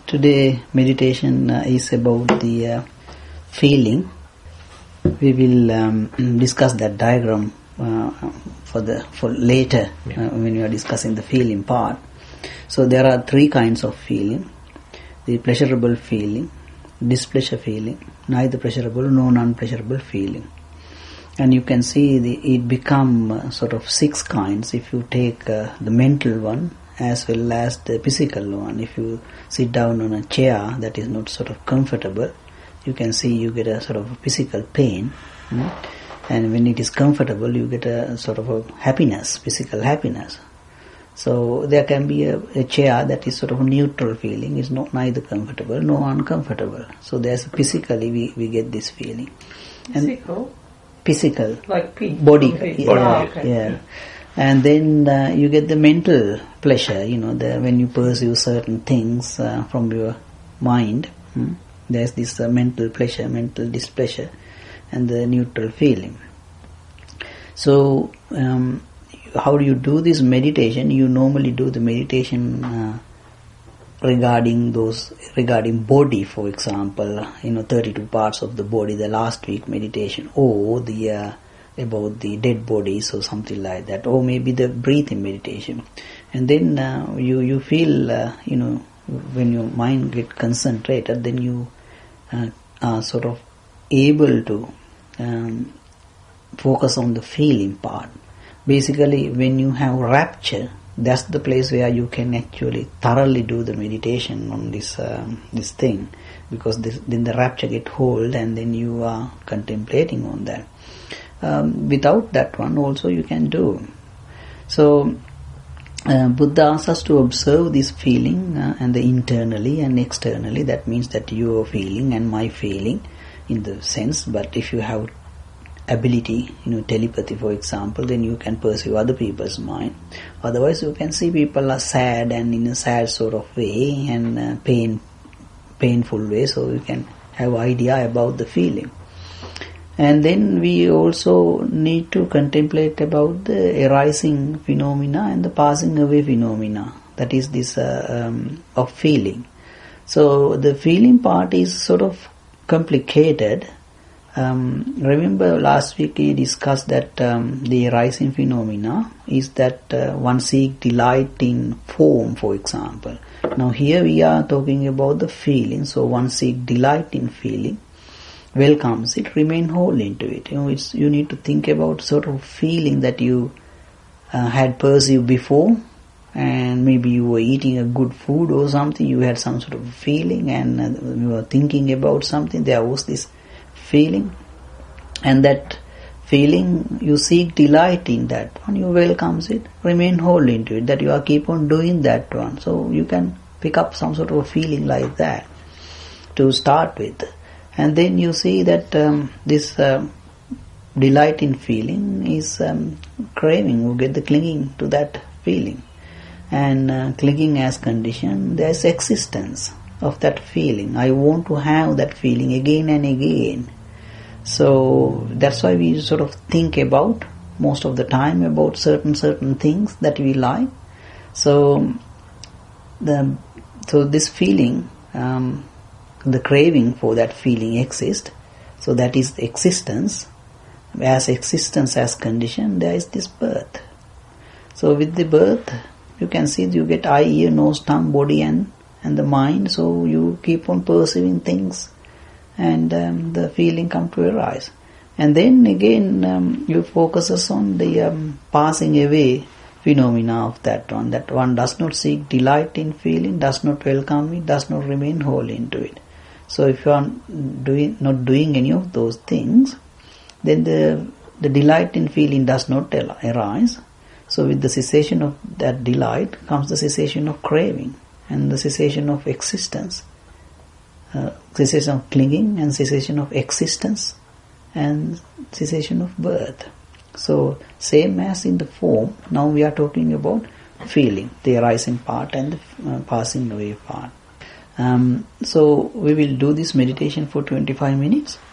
Today meditation is about the feeling. We will discuss that diagram for later when we are discussing the feeling part. So there are three kinds of feeling: the pleasurable feeling, displeasure feeling, neither pleasurable nor non-pleasurable feeling. And you can see it become sort of six kinds if you take the mental one as well as the physical one. If you sit down on a chair that is not sort of comfortable, you can see you get a sort of physical pain. And when it is comfortable, you get a sort of a happiness, physical happiness. So there can be a chair that is sort of a neutral feeling, is not neither comfortable nor uncomfortable. So there's physically we get this feeling. And physical, like body, okay. And then you get the mental pleasure. When you pursue certain things from your mind, there's this mental pleasure, mental displeasure, and the neutral feeling. So how do you do this meditation? You normally do the meditation regarding body, for example, 32 parts of the body, the last week meditation, or the about the dead bodies or something like that, or maybe the breathing meditation. And then you feel, when your mind gets concentrated, then you are sort of able to focus on the feeling part. Basically, when you have rapture, that's the place where you can actually thoroughly do the meditation on this thing, because then the rapture get hold, and then you are contemplating on that. Without that one also you can do. So Buddha asks us to observe this feeling and the internally and externally. That means that your feeling and my feeling in the sense, but if you have ability, telepathy for example, then you can perceive other people's mind. Otherwise you can see people are sad and in a sad sort of way and painful way, so you can have idea about the feeling. And then we also need to contemplate about the arising phenomena and the passing away phenomena. That is this of feeling. So the feeling part is sort of complicated. Remember last week we discussed that the arising phenomena is that one seek delight in form, for example. Now here we are talking about the feeling. So one seek delight in feeling, welcomes it, remain whole into it. You need to think about sort of feeling that you had perceived before, and maybe you were eating a good food or something, you had some sort of feeling, and you were thinking about something, there was this feeling, and that feeling you seek delight in that one, you welcomes it, remain whole into it, that you are keep on doing that one. So you can pick up some sort of a feeling like that to start with. And then you see that this delight in feeling is craving. You get the clinging to that feeling. And clinging as condition, there is existence of that feeling. I want to have that feeling again and again. So that's why we sort of think about, most of the time, about certain things that we like. So this feeling, the craving for that feeling exists. So that is existence. As existence as condition, there is this birth. So with the birth, you can see you get eye, ear, nose, tongue, body and the mind. So you keep on perceiving things, and the feeling come to arise. And then again you focuses on the passing away phenomena of that one. That one does not seek delight in feeling, does not welcome it, does not remain whole into it. So if you are not doing any of those things, then the delight in feeling does not arise. So with the cessation of that delight comes the cessation of craving and the cessation of existence, cessation of clinging and cessation of existence and cessation of birth. So same as in the form, now we are talking about feeling, the arising part and the passing away part. So we will do this meditation for 25 minutes.